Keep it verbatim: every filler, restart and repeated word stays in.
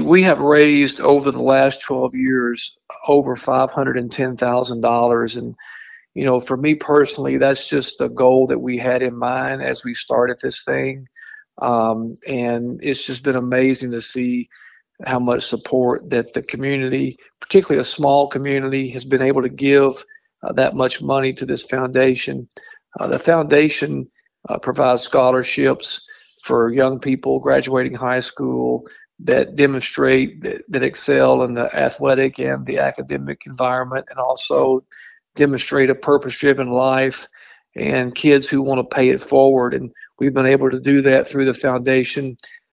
we have raised over the last twelve years over five hundred ten thousand dollars. And, you know, for me personally, that's just a goal that we had in mind as we started this thing. Um, and it's just been amazing to see how much support that the community, particularly a small community, has been able to give uh, that much money to this foundation. Uh, the foundation uh, provides scholarships for young people graduating high school that demonstrate that, that excel in the athletic and the academic environment, and also demonstrate a purpose-driven life, and kids who want to pay it forward. And we've been able to do that through the foundation.